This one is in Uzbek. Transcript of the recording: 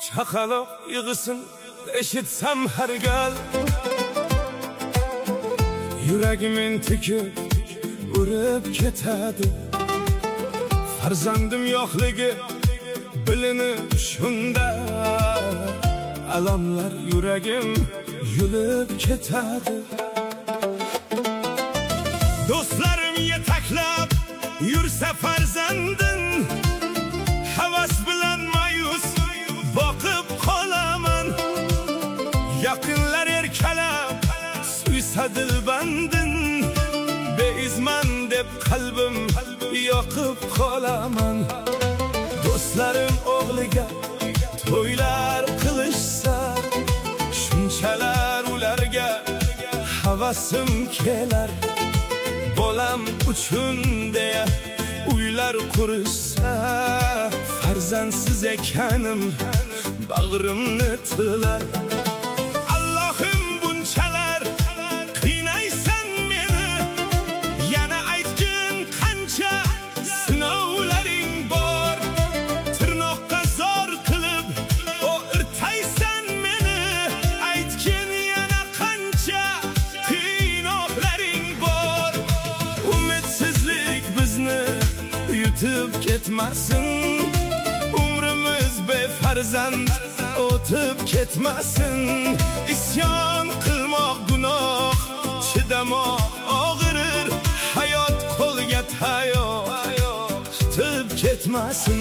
Chaqaloq yig'isin eshitsam har gal, yuragim entikib urib ketadi. Farzandim yo'qligi bilinib shunda, alamlar yuragim yulib ketadi. Do'stlarim yetaklab yursa farzandin, havas bilan mayus boqib qolaman. Yaqinlar erkalab suysa dilbandin, beizman deb qalbim yoqib qolaman. Do'stlarim o'g'liga to'ylar qilishsa, shunchalar ularga havasim kelar. Bolam uchun deya uylar qurishsa, farzandsiz ekanim bag'rimni tilar. Allohim bunchalar qiynaysan meni, yana aytgin qancha sinovlaring bor. Tirnoqqa zor qilib o'rtaysan meni, aytgin yana qancha qiynoqlaring bor. Umidsizlik bizni yutib ketmasin, umrimiz befarzand o'tib ketmasin. Isyon qilmoq gunoh, chidamoq og'rir, hayot qo'lga tayoq tutib ketmasin.